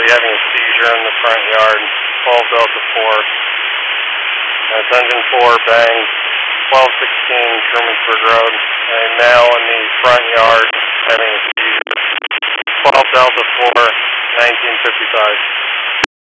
having a seizure in the front yard, 12 Delta 4. That's engine 4, bang, 1216 Trumansburg Road. A male in the front yard having a seizure. 12 Delta 4, 1955.